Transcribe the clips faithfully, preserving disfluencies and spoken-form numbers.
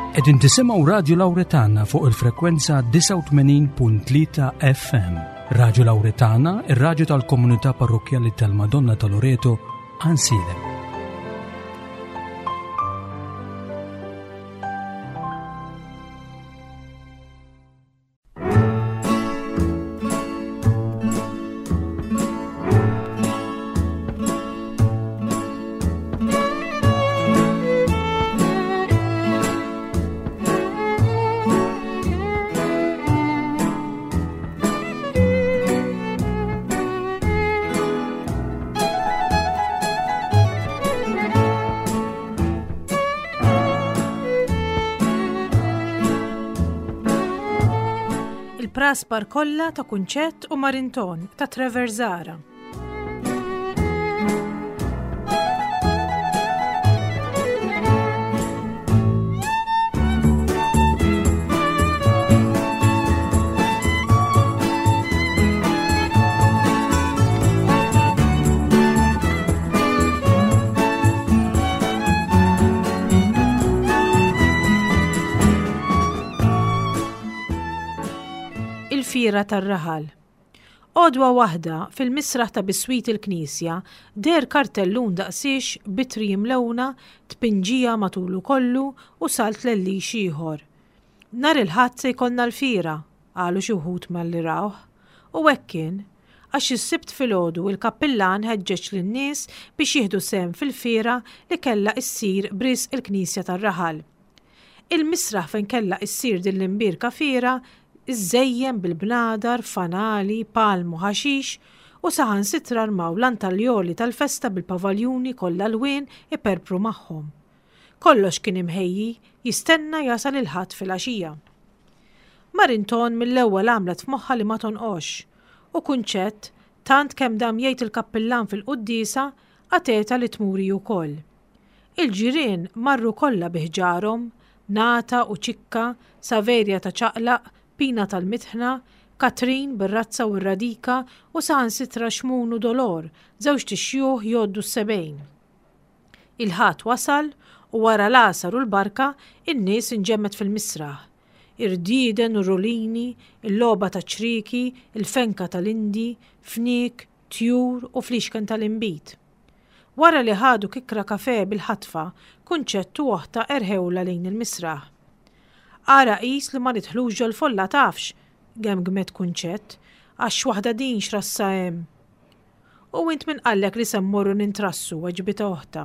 Qegħdin tisimgħu Radio Lawretana fuq il-frekwenza tisa' u tmenin punt tlieta F M. Radio Lawretana, ir-radju tal-Komunità Parrokjali tal-Madonna ta' Loreto, Ansilem. Praspar kollha ta' Kunċett u Marinton ta' Trevor Zara. Il-fira tar-raħal. Għodwa waħda fil-misraħ ta' biswit il-Knisja der kartellun daqsiex bitri mlewna tpinġija matulu kollu u salt lellix ieħor. Nar il-ħadd se jkollna l-fira, qalu xi wħud malli rawh, u hekk kien għax is-sibt filgħodu il-kappillan ħeġġeġ lin-nies biex jieħdu sehem fil-fira li kellha ssir bris il-Knisja tar-raħal. Il-misraħ fejn kellha ssir din l-imbirka fira iżżejjem bil-bnadar, fanali, palmu, ħaxix u saħan sitra rmaw l-antaljoli tal-festa bil-pavaljuni kollha lwien iperpru magħhom. Kollox kien imħejji jistenna jasal il-ħadd fil-għaxija. Marinton mill-ewwel għamlet f'moħħha li ma tonqox u Kunċett tant kemm dam jgħid il-kappillan fil-quddiesa għateta li tmuri wkoll. Il-ġirien marru kollha biħġarhom, Nata u Ċikka, Saverja ta' ċaqlaq, Pina tal-Mitħna, Katrin bir-razza u r-radika u saħansitra Xmun u Dolor, żewġ tixjuħ jgħoddu s-sebgħin. Il-ħadd wasal u wara l-għasar u l-barka in-nies inġemmet fil-misraħ. Irdieden u rulini, il-logħba ta' ċriki, il-fenka tal-indi, fnik, tjur u flixken tal-imbit. Wara li ħadu kikra kafè bil-ħatfa, Kunċett u oħta erħewla lejn il-misraħ. Ara qis li ma nidħlux ġol folla tafx, gemgmet Kunċett, għax waħda din x'rassa hemm. U int min qallek li se mmorru nintrassu weġbita oħta.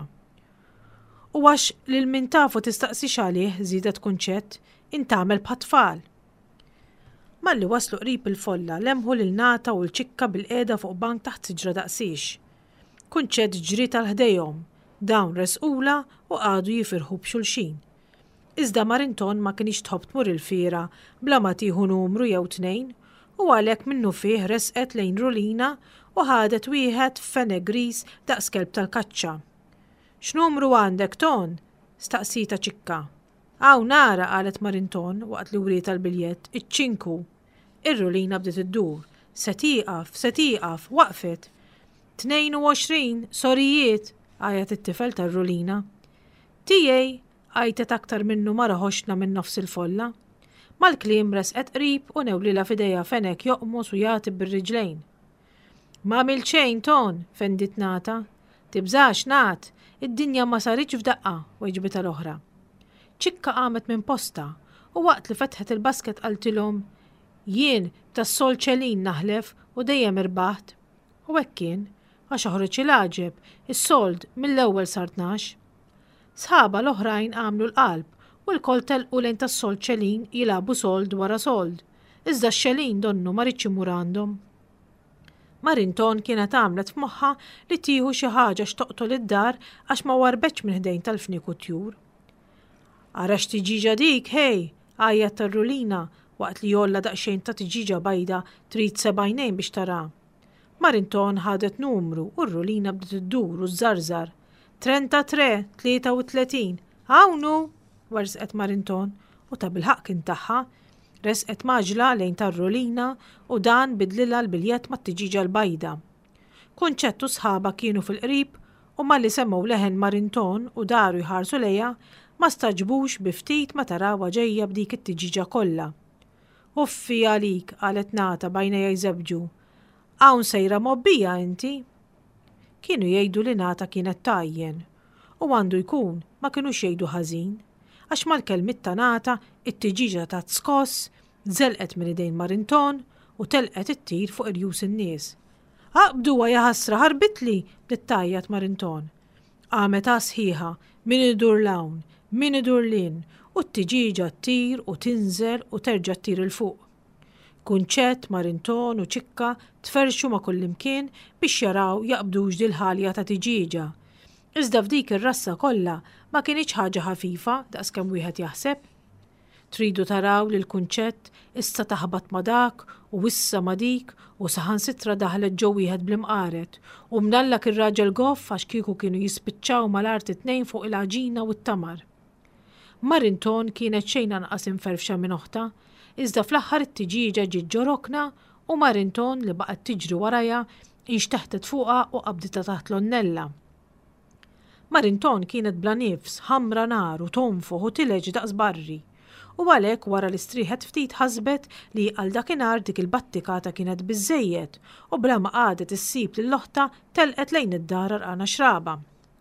U għax lil min tafu tistaqsix għalih, żiedet Kunċett, int tagħmel bħat-tfal. Malli waslu qrib il-folla lemħu lil Nata u l-Ċikka bil-qiegħda fuq bank taħt siġra daqsiex. Kunċett ġri tal-ħdejhom, dawn resqula u qagħdu jifirħu b'xulxin. Iżda Marinton ma kienx tħobb tmur il-fira bla ma tieħu numru jew tnejn u għalhekk minnu fih resqet lejn Rulina u ħadet wieħed f'fenek gris daqs kelb tal-kaċċa. X'numru għandek ton? Staqsita Ċikka. Aw nara qalet Marinton waqt li wriet tal-biljett, iċ-ċinku. Ir-Rulina bdiet iddur. Se tieqaf, se tieqaf, waqfet. Tnejn u għoxrin, sorijiet, għajat it-tifel tar-Rulina. Tiegħi għajtet aktar minnu ma raħoxna minn nofs il-folla. Mal-kliem resqet qrib u newlila f'idejha fenek joqmos u jagħti bir-riġlejn. Ma għamilt xejn ton, fendit Nata. Tibżax Nat, id-dinja ma saritx f'daqqa, weġbita l-oħra. Ċikka qamet minn posta u waqt li fetħet il-basket qaltilhom jien tas-sol ċelin naħlef u dejjem irbaħt. U hekk kien, għax oħroġ il-għaġeb, is-sold mill-ewwel sar tnax. Sħaba l-oħrajn għamlu l-qalb u l-kol telqu lejn tas-sol ċelin jilabu sold wara sold. Iżda x-xelin donnu ma ridx imur għandhom. Marinton kienet għamlet f'moħħha li tieħu xi ħaġa x'toqtol id-dar għax ma warbetx minn ħdejn tal-fnik u tjur. Ara x'tiġiġa dik, hej, għajjat tar-Rulina waqt li jolla daqsxejn ta' tiġiġa bajda trid sebgħinejn biex tara. Marinton ħadet numru u r-Rulina bdiet iddur u żżarżar. Trentatré, tlieta u tletin. Hawnnu, warsqet Marinton u ta' bil-ħaq kien tagħha, resqet maġla lejn tar-Rulina u dan bidlilha l-biljett mat-tiġiġa l-bajda. Kunċett u sħaba kienu fil-qrib u malli semmew leħen Marinton u daru jħarsu lejha ma staġbux biftit ma tarawha ġejja b'dik it-tiġiġa kollha. Uffi għalik, qalet Nata bajnejha jżebġu. Hawn sejra mobbija inti? Kienu jgħidu li Nata kienet tajjen u għandu jkun ma kienux jgħidu ħażin għax mal-kelmiet ta' Nata it-tiġiġa ta' tskoss żelqet minn idejn Marinton u telqet it-tir fuq irjus in-nies. Aqbduha ja ħasra ħarbitli b'tittajjat Marinton. Għametha sħiħa min idur lawn, min idur lin u t-tiġiġa ttir u tinżel u terġa' ttir il fuq. Kunċett, Marinton u ċikka tferxu ma' kullimkien biex jaraw jaqbdux dil-ħalja ta' tiġiġa. Iżda f'dik ir-rassa kollha ma kienx ħaġa ħafifa daqskemm wieħed jaħseb. Tridu taraw li l-kunċett issa taħbat ma' dak u wissa ma' dik u saħansitra daħlet ġew wieħed bl-imqaret u mnallak ir-raġel goff għax kieku kienu jispiċċaw mal-art it-tnejn fuq il-għaġina u t-tamar. Marinton kienet xejn anqas inferfxa minn oħta, iżda fl-aħħar it-tiġiġa ġiet ġorokna u Marinton li baqgħet tiġri warajha inxteħtet fuqha u qabditha taħt l-onnella. Marinton kienet bla nifs, ħamra nar u tonfoħ u tileġ daqs barri. U għalhekk wara li strieħet ftit ħasbet li għal dakinhar dik il-battikata kienet biżżejjed u bla ma qadet issib lill-oħta telqet lejn id-dar għarqana xraba.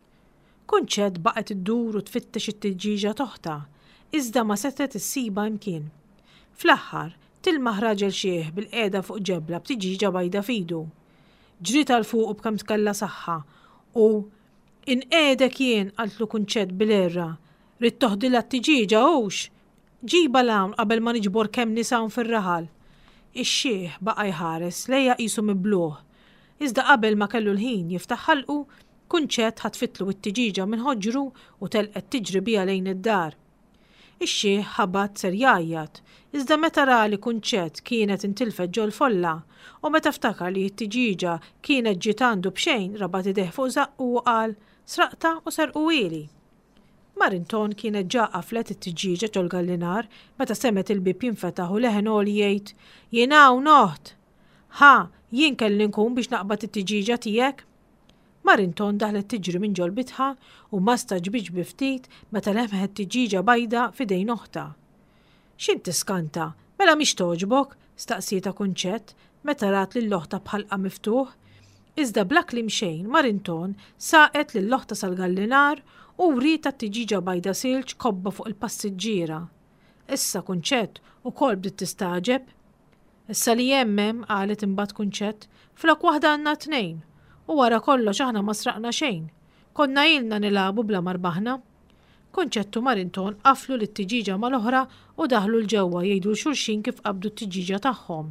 Kunċett baqgħet iddur u tfittex it-tiġiġa toħta, iżda ma setet issiba imkien. Fl-aħħar tilmaħ raġel xieħ bil-qiegħda fuq ġebla b'tiġiġa bajda fidu. Ġriet għal fuq b'kemm tkella saħħa u inqedek jien qaltlu Kunċett bil-erra, rid toħdilha t-tiġiġa hux. Ġiba l-hawn qabel ma niġbor kemm nisawn fir-raħal. Ix-xieħ baqa' jħares lejha qisu mibluh. Iżda qabel ma kellu l-ħin jiftaħ ħalqu, Kunċett ħatfitlu t-tiġiġa minn ħoġru u telqet tiġri biha lejn id-dar. Ix-xieħ ħabat ser jgħajjat, iżda meta ra li Kunċett kienet intilfet ġol folla u meta ftakar li t-tiġiġa kienet ġiet għandu b'xejn rabat ideh fuq zaqqu u qal sraqta u serqu ili. Marinton kienet ġa qaflet it-tiġiġa ġol gallinar meta semet il-bib jinfetaħ u leħen li jgħid jien hawn noħt. Ha, jien kelli nkun biex naqbad it-tiġiġa tiegħek? Marinton daħlet tiġri minn ġol bitħa u ma staġbitx biftit meta lemħet tiġiġa bajda f'idejn oħta. X'int tiskanta, mela mhix toġbok? Staqsieta Kunċett meta rat lill-oħta bħalqa miftuħ. Iżda bla kliem xejn Marinton saqet lill-oħta sal-gallinar u writa t-tiġiġa bajda silġ kobba fuq il-passiġġiera. Issa Kunċett ukoll bdiet tistaġeb. Issa li jemmem qalet imbagħad Kunċett flok waħda għandna tnejn. U wara kollox aħna ma sraqna xejn. Konna ilna nilabu bla marbaħna. Kunċett u Marinton qaflu lit-tiġiġa mal-oħra u daħlu l-ġewwa jgħidu xulxin kif qabdu t-tiġiġa tagħhom.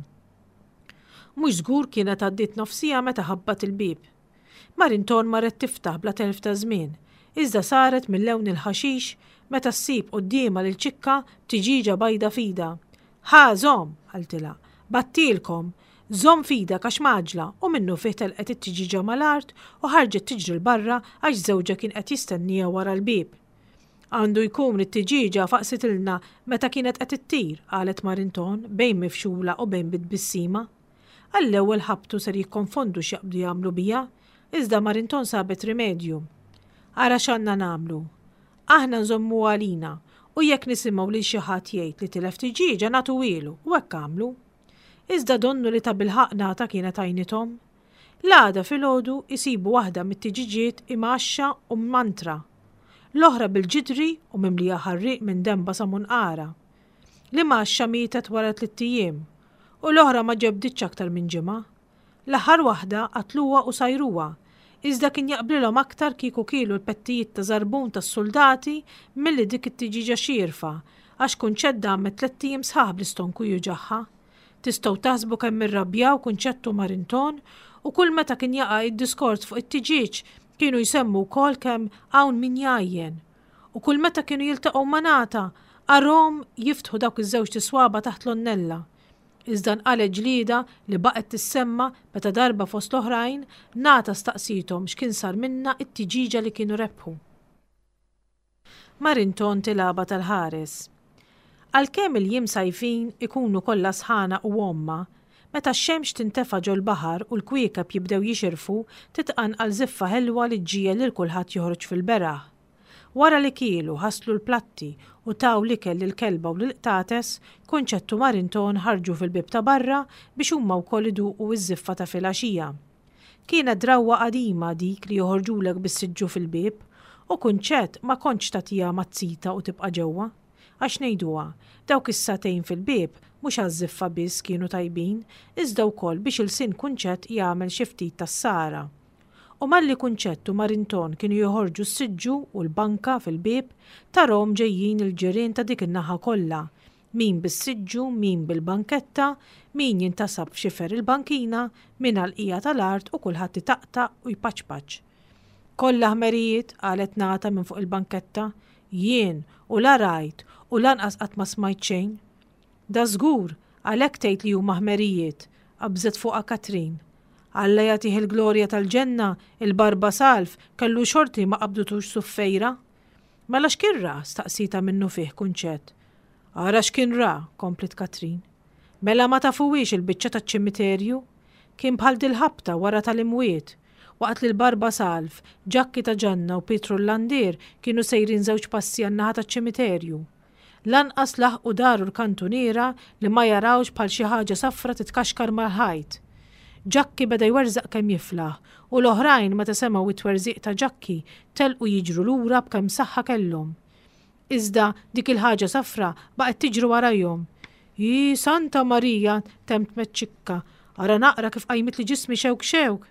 Mhux żgur kienet għaddiet nofsija meta ħabbat il-bib. Marinton marret tiftaħ bla telf ta' żmien, iżda saret mill-lewn il-ħaxix meta ssib qudiema lil ċikka tiġiġa bajda fida. Ħa żomm, qaltilha, battilkom, żomm fida għax maġla u minnu fih telqet it-tiġiġa mal-art u ħarġet tiġri l-barra għax żewġha kien qed jistennija wara l-bib. Għandu jkun it-tiġiġa faqsitilna meta kienet qed ittir, qalet Marinton bejn mifxula u bejn bitbissima. Għall-ewwel ħabtu ser jikkonfondu x'jaqbdu jagħmlu biha, iżda Marinton sabet rimedju. Ara x'għandna nagħmlu. Aħna nżommu għalina u jekk nisimgħu lil xi ħadd jgħid li tilef tiġiġa nagħtu ilu u hekk għamlu. Iżda donnu li ta' bil-ħaq Nata kienet għajnithom. L-għada filgħodu jsibu waħda mit-tiġiġiet imaxxa u mantra. L-oħra bil-ġidri u mimlija ħarriq minn demba sa munqara. L-imaxxa mietet wara tliet ijiem u l-oħra ma ġebditx aktar minn ġimgħa. L-aħħar waħda qatluha u sajruha, iżda kien jaqblilhom aktar kieku kielu l-pettijiet ta' żarbun tas-soldati milli dik it-tiġiġa xierfa għax Kunċett għammet tliet ijiem sħaħ bl-istonku juġaħħa. Tistgħu taħsbu kemm irrabjaw Kunċett u Marinton u kull meta kien jaqa' id-diskors fuq it-tiġiġ kienu jsemmu wkoll kemm hawn min jgħajjen. U kull meta kienu jiltaqgħu ma' Nata arhom jiftħu dawk iż-żewġ tiswaba taħt l-onnella. Iżda nqalet ġlieda li baqgħet tissemma meta darba fost l-oħrajn Nata staqsithom x'kien sar minnha it-tiġiġa li kienu rebħu. Marinton tilaba tal-ħares. Għalkemm il-jiem sajfin ikunu kollha sħana u omma, Meta x-xemx tintefa' ġol baħar u l-kwiekab jibdew jixirfu, titqanqal ziffa ħelwa li ġġiegħel lil kulħadd joħroġ fil-beraħ. Wara li kielu ħaslu l-platti u taw l-ikel lill-kelba u lill-qtates, Kunċett u Marinton ħarġu fil-bib ta' barra biex huma wkoll iduqu iż-żiffa ta' filgħaxija. Kienet drawwa qadima dik li joħorġulek bis-siġġu fil-bib u Kunċett ma kontx tagħtiha mazzita u tibqa' ġewwa. Għax ngħiduha, dawk is-satejn fil-bib mhux għaż-żiffa biss kienu tajbin, iżda wkoll biex il-sin Kunċett jagħmel xi ftit tas-sara. U malli Kunċett u Marinton kienu joħorġu s-siġġu u l-banka fil-bib, tarahom ġejjin il-ġirien ta' dik in-naħa kollha, min bis-siġġu, min bil-banketta, min jintasab f'xifer il-bankina, min għall-qija tal-art u kulħadd itaqtaq u jpaċpaċ. Kollha ħmerijiet qalet Nata minn fuq il-banketta, jien u la rajt u lanqas qatt ma smajt xejn. Da żgur għalhekk tgħid li huma ħmerijiet, qabżet fuqha Katrin. Alla jagħtih il-glorja tal-ġenna, il-Barba Salf kellu xorti ma qabdutux suffejra. Mela x'kien ra staqsita minnu fih Kunċett. Ara x'kien ra, komplet Katrin. Mela ma tafuwiex il-biċċa taċ-ċimiterju? Kien bħal dil-ħabta wara tal-imwiet. Waqt li l-Barba Salf, Ġakki ta' Ġanna u Pietru l-Landier kienu sejrin żewġ passi għan-naħa taċ-ċimiterju. Lanqas laħqu daru l-kantuniera li ma jarawx bħal xi ħaġa safra titkaxkar mal-ħajt. Ġakki beda jwerżaq kemm jiflaħ u l-oħrajn meta semgħu it-twerżiq ta' Ġakki telqu jiġru lura b'kemm saħħa kellhom. Iżda dik il-ħaġa safra baqgħet tiġru warajhom. Hi Santa Marija, temt meċċikka, ara naqra kif qajmit li ġismi xewk xewk.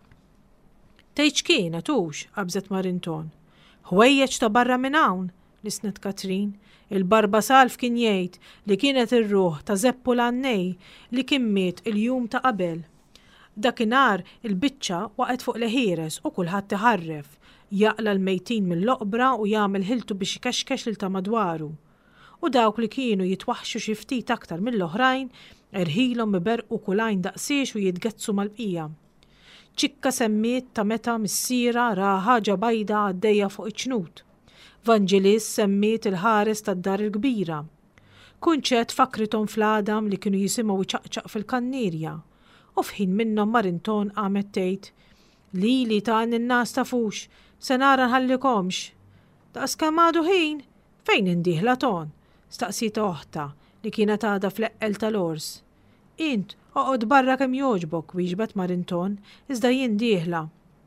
Tgħid x'kienet hux, qabżet Marinton. Ħwejjeġ ta' barra minn hawn, lisnet Katrin. Il-Barba Salf kien jgħid li kienet ir-ruħ ta' Zeppu l-Annej li kien miet il-jum ta' qabel. Dakinhar il-biċċa waqgħet fuq leħieres u kulħadd iħarref, jaqla l-mejtin mill-oqbra u jagħmel ħiltu biex ikexkex lil ta' madwaru. U dawk li kienu jitwaħxu xi ftit aktar mill-oħrajn erħilhom iberqu kulajn daqsiex u jitgezzu mal-bqija. Ċikka semmiet ta' meta missiera ra ħaġa bajda għaddejja fuq iċ-ċnut. Vanġelis semmiet il-ħares tad-dar il-kbira. Kunċett fakrithom fl-Adam li kienu jisimgħu iċaqċaq fil-kannirja. U fħin minnhom Marinton qamet tgħid li li ta' in-nas tafux, se nara nħallikomx. Daqs kemm għadu ħin, fejn indieħla ton? Staqsit oħta li kienet għadha fl-eqqel tal-ors. Int, oqgħod barra kemm jogħġbok wieġbet Marinton, iżda jien dieħla.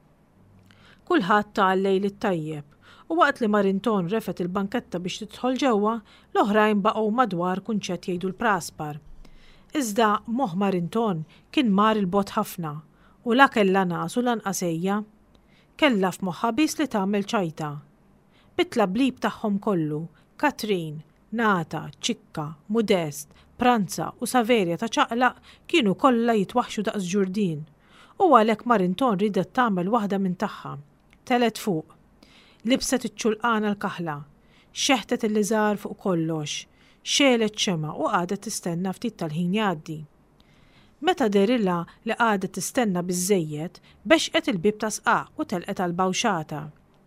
Kulħadd ta' lejl it-tajjeb. U waqt li Marinton refet il-banketta biex tidħol ġewwa, l-oħrajn baqgħu madwar Kunċett jgħidu l-praspar. Iżda moħħ Marinton kien mar il-bot ħafna u la kellha nas u lanqasejja. Kellha f'moħħha biss li tagħmel ċajta. Bitla blib tagħhom kollu, Katrin, Nata, Ċikka, Modest, Pranza u Saverja ta' ċaqlaq kienu kollha jitwaħxu daqs ġurdin. U għalhekk Marinton ridet tagħmel waħda minn tagħha. Telet fuq. Libset iċ-ċulqana l-kaħla, xeħtet il-liżar fuq kollox, xelet xema u qagħdet tistenna ftit tal-ħin jgħaddi. Meta derilla li qagħdet tistenna biżżejjed, bexqet il-bib ta' sqaq u telqet għall-bawxata.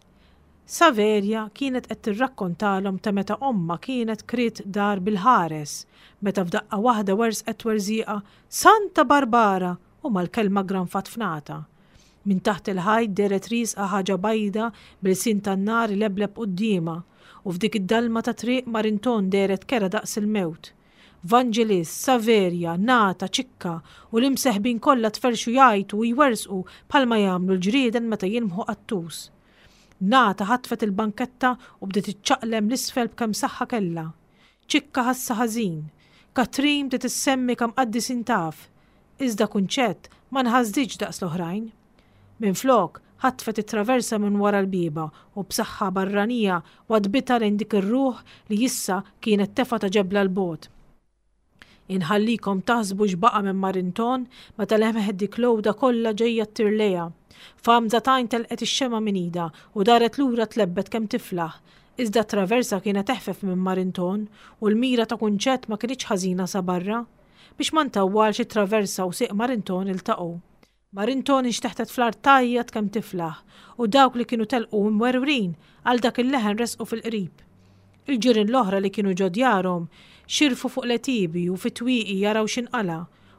Saverja kienet qed tirrakkontalhom ta' meta omma kienet krid dar bil-ħares, meta f'daqqa waħda wersqet werżieqa Santa Barbara u mal-kelma granfat fnata. Min taħt il-ħajt deret riesqa ħaġa bajda bil-sin tan-nar lebleb qudiema u f'dik id-dalma ta' triq Marinton deret kera daqs il-mewt. Vanġelis, Saverja, Nata, Ċikka u l-imseħbin kollha tferxu jgħidu u jwersqu bħalma jagħmlu l-ġrieden meta jinmħu qattus. Nata ħatfet il-banketta u bdiet iċċaqlem l-isfel b'kemm saħħa kellha. Ċikka ħassa ħażin. Katrin bdiet issemmi kemm qaddis intaf. Iżda Kunċett ma nħażditx daqs l-oħrajn. Minflok ħatfet it-traversa minn wara l-biba u b'saħħa barranija wadbita lejn dik ir-ruħ li issa kienet tefa ta' ġebla l-bot. Inħallikom taħsbu x'baqa' minn Marinton meta leħmeħ dik lowda kollha ġejja t-tirleja. Famza tajn telqet ix-xema minn ida u daret lura tlebbet kemm tiflaħ. Iżda traversa kienet teħfef minn Marinton u l-mira ta' Kunċett ma kienx ħażina sa barra biex ma ntawwalx it-traversa u siq Marinton iltaqgħu. Marinton inxteħtet fl-art tajjat kemm tiflaħ u dawk li kienu telqu mwerwrin għal dak il-leħen resqu fil-qrib. Il-ġirien l-oħra li kienu ġodjarhom xirfu fuq letibi u fit-twieqi jaraw x'inqala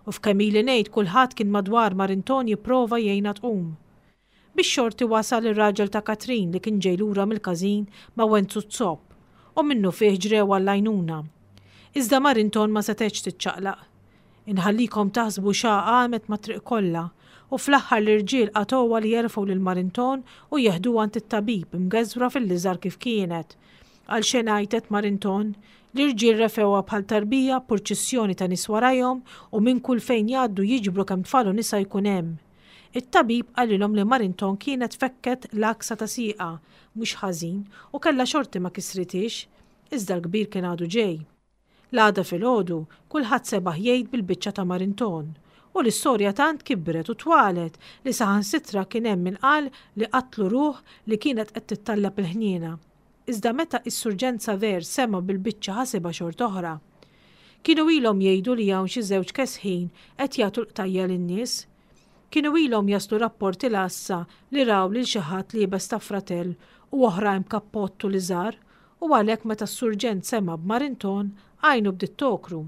u f'Kamili ngħid kulħadd kien madwar Marinton jipprova jgħinha tqum. Bix-xorti wasal ir-raġel ta' Katrin li kien ġej lura mill-każin ma' wenzu t-sopp u minnu fih ġrew għall-għajnuna. Iżda Marinton ma setgħetx tiċċaqlaq. Inħallikom taħsbu xaqa għamet ma' triq kollha u fl-aħħar l-irġiel qatowha li jerfgħu lil Marinton u jeħduha għand it-tabib imgeżbra fil-liżar kif kienet. Għal xejn għajtet Marinton, l-irġiel refewha bħal tarbija purċissjoni ta' nies warajhom u minn kull fejn jgħaddu jiġbru kemm tfal u nisa jkun hemm. It-tabib qalilhom li Marinton kienet fekket l-aksa ta' sieqa mhux ħażin u kellha xorti ma kisritix, iżda l-kbir kien għadu ġej. L-għada fil-ħodu kulħadd sebaħ jgħid bil-biċċa ta' Marinton u l-istorja tant kibret u twalet li saħansitra kien hemm min qal li qatlu ruħ li kienet qed tittallab il-ħniena. Iżda meta is-surġent Saver sema bil-biċċa ħasibha xort oħra. Kienu ilhom jgħidu li hawn xi żewġ kesħin qed jagħtu l-qtajja lin-nies. Kienu ilhom jaslu rapporti l-assa li raw lil xi ħadd liebes ta' fratell u oħrajn kappottu li żar u għalhekk meta s-surġent sema b'Marinton għajnu bdiet tokru.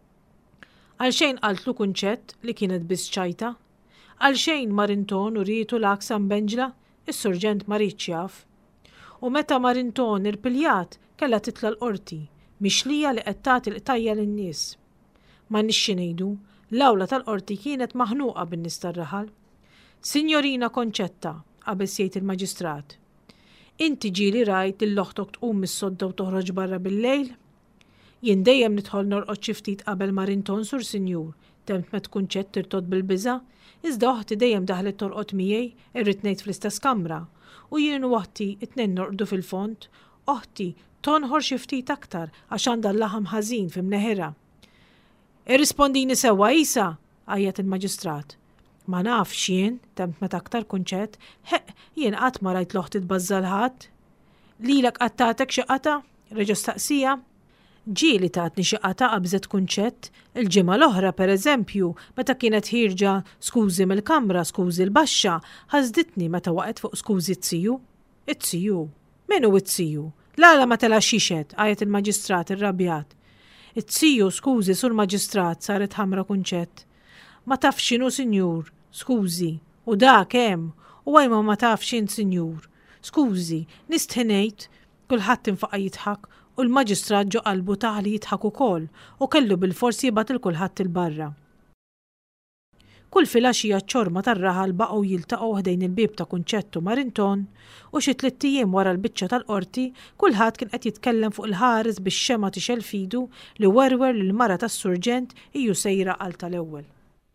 Għalxejn qaltlu kunċett li kienet biss ċajta? Għalxejn Marinton u rietu l-aksa mbenġla? Is-surġent ma ridx jaf. U meta Marinton irpiljat kellha titla l-qorti, mixlija li qed tagħti l-qtajja lin-nies. Ma nixxi ngħidu, l-awla tal-qorti kienet maħnuqa bin-nies tar-raħal. Sinjorina Konċetta, qabeż jgħid il-Maġistrat. Inti ġieli rajt il-loħtok tqum mis-sodda u toħroġ barra bil-lejl? Jien dejjem nidħol norqod xi ftit qabel Marinton sur Sinjur, temt ma tkun ċett tirtod bil-biża', iżda oħti dejjem daħlet torqod miegħi, irrid ngħid fl-istess kamra, u jien u oħti it-tnejn norqdu fil-fond, oħti tonħor xi ftit aktar għax għandha l-laħam ħażin f'imneħirha. Irrispondini sewwa Isa, għajjat il-Maġistrat. Ma nafx jien, temt meta aktar kunċett, heq jien qatt ma rajt l-oħti tbażżal ħadd. Lilek qatt tagħtek xi qata? Reġa' staqsija. Ġieli tatni xi qata qabżet kunċett, il-ġimgħa l-oħra pereżempju meta kienet ħirġa skużi mill-kamra, skużi l-baxxa, ħażditni meta waqgħet fuq skużi t-siju. It-siju. Min hu t-siju? L-għala ma tela xixed, għajet il-Maġistrat irrabjat. It-siju skużi sur Maġistrat saret ħamra kunċett. Ma tafx x'inhu Sinjur, skużi, u dak hemm, u għajma ma tafx x'in Sinjur. Skużi, nistħinejt, kulħadd infaqa jidħak u l-Maġistrat ġo qalbu taħli jidħak ukoll u kellu bil-forsi jibgħat il kulħadd il-barra. Kull filgħaxija ċ-ċorma tar-raħal baqgħu jiltaqgħu ħdejn il-bieb ta' Kunċett u Marinton u xi tliet ijiem wara l-biċċa tal-qorti kulħadd kien qed jitkellem fuq il-ħares bix-xema tixel fidu li werwer lil mara tas-surġent hiju sejra qal tal-ewwel.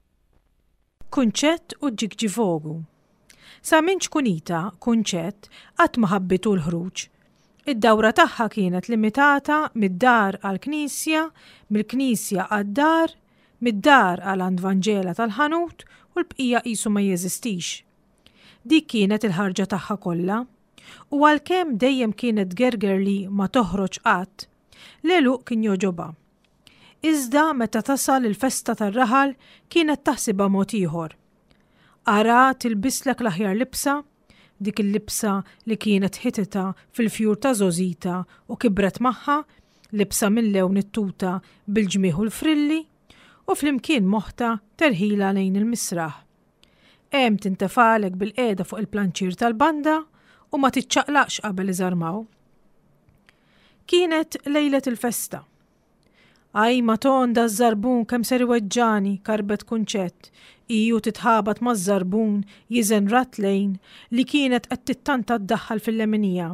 Kunċett u ġigġivogu. Sa minn ċkunita Kunċett qatt ma ħabbitu l-ħruġ. Id-dawra tagħha kienet limitata mid-dar għall-Knisja, mill-Knisja għad-dar, mid-dar għall Vanġela tal-ħanut u l-bqija qisu ma jeżistix. Dik kienet il-ħarġa tagħha kollha u għalkemm dejjem kienet gergerli ma toħroġ qatt, l-għeluq kien joġobha. Iżda meta tasal il-festa tar-raħal kienet taħsibha mod ieħor. Ara tilbislek l-aħjar libsa, dik il-libsa li kienet ħitita fil-fjur ta' Zozita u kibret magħha, libsa mill-lewn it-tuta bil-ġmieħ u l-frilli, u flimkien moħta terħila lejn il-misraħ. Hemm tintefalek bil-qiegħda fuq il-planċir tal-banda u ma tiċċaqlaqx qabel iżarmaw. Kienet lejlet il-festa. Aj ma tonda z-żarbun kemm ser iweġġani, karbet Kunċett, iju titħabat ma' z-żarbun jiżen ratlejn li kienet qed tittanta ddaħħal fil-leminija.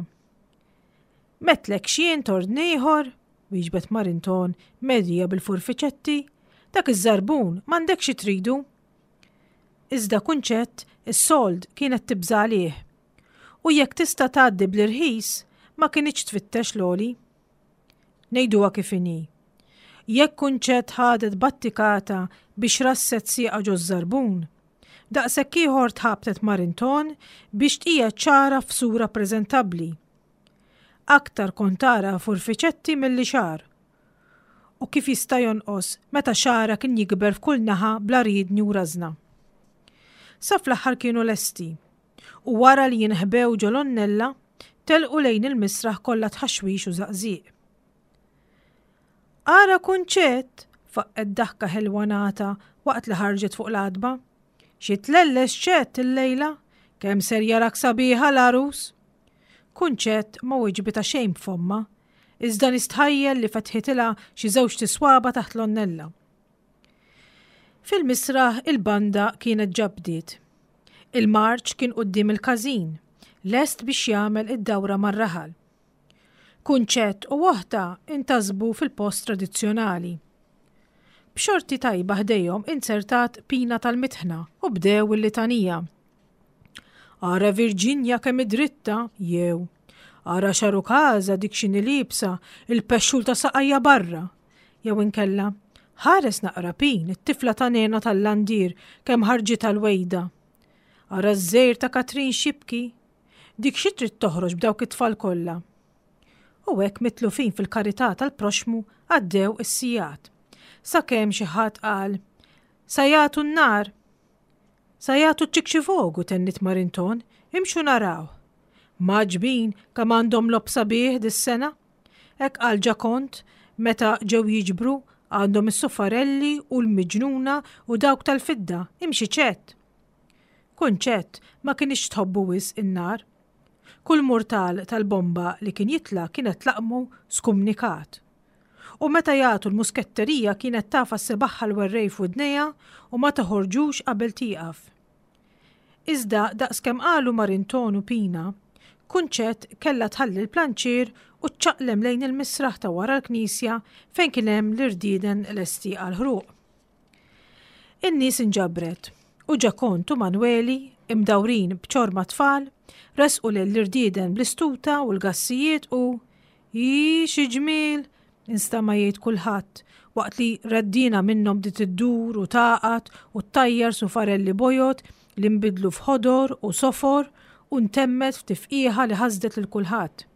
Metlek xien tord ieħor, wieġbet Marinton medja bil-furfiċetti, dak iż-żarbun m'għandek xi tridu. Iżda Kunċett is-sold kienet tibża għalih u jekk tista' tgħaddi bl-irħis ma kienx tfittex l-oli. Ngħiduha kif inhi. Jekk Kunċett ħadet battikata biex rasset sieqa ġo żarbun, daqshekk ieħor tħabtet Marinton biex tqiegħed ċara f'sura preżentabbli. Aktar kont tara furfiċetti milli xar. U kif jista' jonqos meta xara kien jikber f'kull naħa bla riedni u rażna. Sa fl-aħħar kienu lesti u wara li jinħbew ġo l-onnella telqu lejn il-misraħ kollha tħaxwix u żaqżieq. Ara Kunċett, faqqet daħka ħelwanata waqt li ħarġet fuq l-adba. Xi tlelles ċett il-lejla, kemm ser jarak sabiħa l-arus. Kunċett ma weġbita xejn b'fomma, iżda nistħajjel li fetħitilha xi żewġ tiswaba taħt l-onnella. Fil-misraħ il-banda kienet ġabdiet. Il-marċ kien quddiem il-każin, lest biex jagħmel id-dawra mar-raħal. Kunċett u waħda intasbu fil-post tradizzjonali. B'xorti tajba ħdejhom insertat pina tal-mitħna u bdew il-litanija. Ara Virginia kemm id-dritta, jew ara xaru kaza dik x'inhi libsa, il-pexxul ta' saqajja barra, jew inkella ħares naqra pin it-tifla ta' nena tal-landir kemm ħarġi tal-wejda. Ara ż-żejr ta' Katrin xibki, dik xi trid toħroġ b'dawk it-tfal kollha. U hekk mitlufin fil-karità tal-proxmu għaddew is-sigħat. Sakemm xi ħadd qal: Sajatu n-nar, sajatu ċikxifogu tennit Marinton, imxu naraw. Maġbin kemm għandhom lob sabiħ dis-sena, hekk qal Ġakont meta ġew jiġbru għandhom is-suffarelli u l-miġnuna u dawk tal-fidda, imxi ċett. Kunċett ma kienx tħobbu wisq in-nar. Kull murtal tal-bomba li kien jitla kienet laqmu skumnikat. U meta jagħtu l-musketterija kienet tafa s-sebaħħa l-werrej f'widnejha u ma toħorġux qabel tieqaf. Iżda daqskemm qalu Marinton u Pina, Kunċett kellha tħalli l-planċir u ċċaqlem lejn il-misraħ ta' wara l-Knisja fejn kien hemm l-irdieden lesti għall-ħruq. In-nies inġabret u Ġakont u Manweli imdawrin b'ċorma tfal resqu l-irdieden bl-istuta u l-gassijiet u "Ii xi ġmiel" instama jgħid kulħadd waqt li raddina minnhom dit iddur u taqat u ttajjar sufarelli bojot li nbidlu f'ħodor u sofor u ntemmet f'tifqieħa li ħasdet lil kulħadd.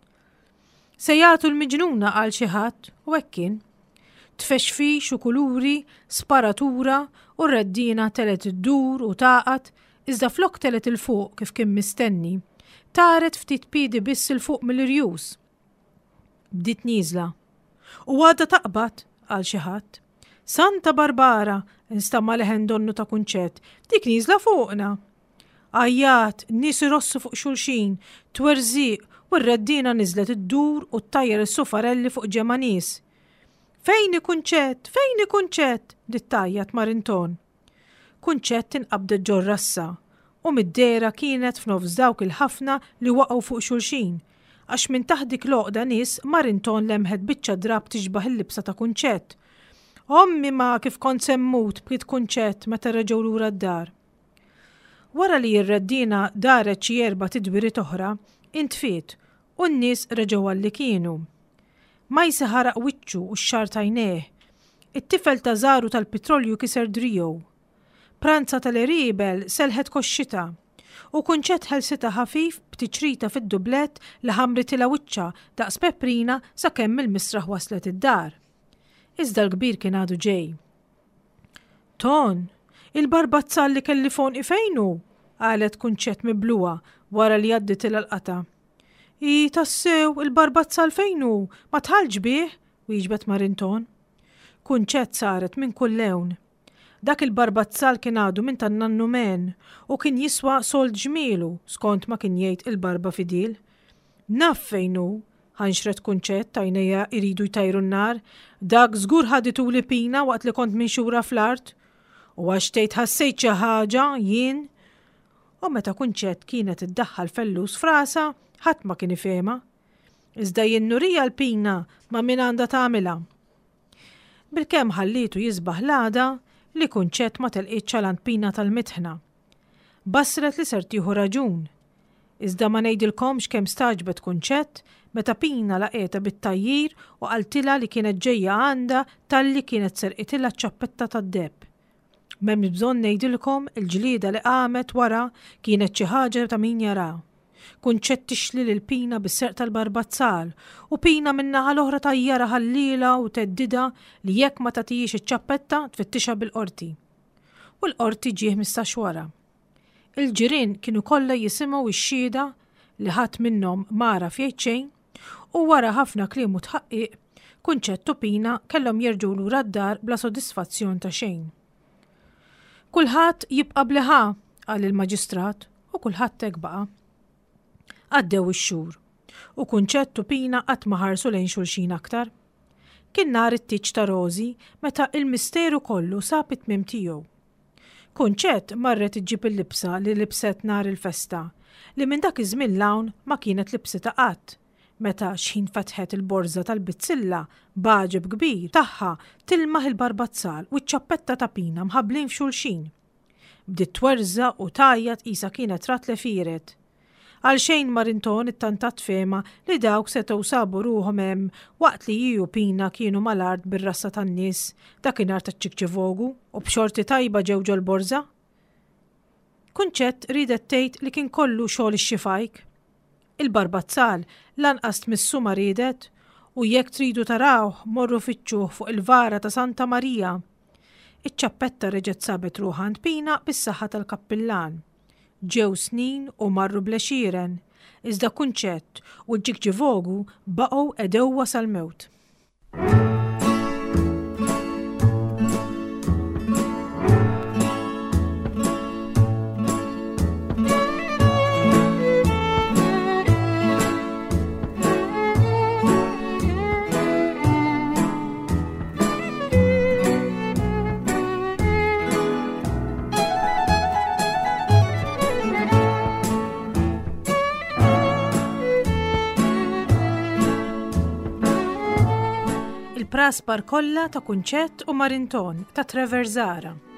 Se jagħtu l-miġnuna għal xi ħadd u hekk kien. Tfexfix u kuluri, sparatura u raddina telet iddur u taqat iżda flok telet il-fuq kif kien mistenni, taret ftit piedi biss il-fuq mill-irjus. Bdiet nieżla. U għadha taqbad għal xi ħadd. Santa Barbara, instamma leħen donnu ta' Kunċett, dik nieżla fuqna. Ajjat, nies irossu fuq xulxin, twerżiq u r-raddina niżlet iddur u ttajjer is-sufarelli fuq ġema nies. Fejni Kunċett, fejni Kunċett, dittajjat Marinton. Kunċett inqabdet ġorrassa u mid-dera kienet f'nofs dawk il-ħafna li waqgħu fuq xulxin, għax minn taħt dik l-oqda nies Marinton lemħed biċċa drab tixbaħ il-libsa ta' Kunċett. Ommi ma kif kont semmut bqiet Kunċett meta reġgħu lura d-dar. Wara li r-raddina daret xi erba' tidwiriet oħra, intfiet u n-nies reġgħu għalli kienu. Majsa ħaraq wiċċu u x-xar tajnejh. It-tifel ta' żaru tal-pitrolju kiser drijow. Pranza tal-iribel selħet koxxita u Kunċett ħelsita ħafif b'tiċrita fid-dublett li ħamritilha wiċċa daqs peprina sakemm il-misraħ waslet id-dar. Iżda l-kbir kien għadu ġej. Ton, il-barbazzal li kelli fonqi fejnu? Qalet Kunċett mibluwa wara li għaddit il-qata. I tassew il-barbazzal fejnu? Ma tħallġ bih? Wieġbet Marinton. Kunċett saret minn kull lewn. Dak il-barbazzal kien għadu minn tan-nannu men u kien jiswa sold ġmielu skont ma kien jgħid il-barba fidil. Naf fejnu, ħanxret Kunċett tajnejja iridu jtajru n-nar, dak żgur ħaditu li Pina waqt li kont minxura fl-art. U għax tgħid ħassejt xi ħaġa jien. U meta Kunċett kienet iddaħħal fellus frasa, ħadd ma kien ifehma. Iżda jien nurija l-Pina ma min għandha tagħmilha. Bilkemm ħallitu jisbaħ l-għada li Kunċett ma telqitx għaland Pina tal-mitħna. Bassret li ser tieħu raġun. Iżda ma ngħidilkomx kemm staġbet Kunċett meta Pina laqietha bit-tajjir u qaltilha li kienet ġejja għandha talli kienet serqitilha ċ-ċappetta tad-debb. M'hemm bżonn ngħidilkom il-ġlieda li qamet wara kienet xi ħaġa ta' min jara. Kunċett tixli lil Pina bis-serq tal-barbazzal u Pina min-naħa l-oħra tajjara ħallila u teddida li jekk ma tagħtihiex iċ-ċappetta tfittixha bil-qorti. U l-qorti ġie mistax wara. Il-ġirien kienu kollha jisimgħu x-xhieda li ħadd minnhom mara f'jgħid xejn u wara ħafna kliem u tħaqqiq Kunċett u Pina kellhom jerġgħu lura d-dar bla sodisfazzjon ta' xejn. Kulħadd jibqa' bleħa, qal il-Maġistrat, u kulħadd hekk baqa'. Għaddew ix-xhur u Kunċett u Pina qatt ma ħarsu lejn xulxin aktar. Kien nhar it-tieġ ta' Rosi meta il-misteru kollu sab it-tmiem tiegħu. Kunċett marret iġġib il-libsa li libset nhar il-festa li minn dak iż-żmien l-hawn ma kienet libsita qatt. Meta x'ħin fetħet il-borża tal-bizzilla baġeb kbir tagħha tilmaħ il-barbazzal u ċ-ċappetta ta' Pina mħabblin f'xulxin. Bdiet twerża u tajjat qisha kienet ratle firet. Għalxejn Marinton it-tantat fema li dawk setgħu sabu ruhom hemm waqt li hi u Pina kienu mal-art bir-rassa tan-nies dakinhar taċ-Ċikċevogu u b'xorti tajba ġew ġol borża. Kunċett ridet tgħid li kien kollu xogħol ix-xifajk. Il-barbazzal lanqas tmissu ma ridet u jekk tridu tarawh morru fittxuh fuq il-vara ta' Santa Marija. Iċ-ċappetta reġgħet sabet ruħha għand Pina bis-saħħa tal-kappillan. Ġew snin u marru blexieren, iżda Kunċett u ċikċevogu baqgħu edewwa sal-mewt. Il-praspar kollha ta' Kunċett u Marinton ta' Treverzara.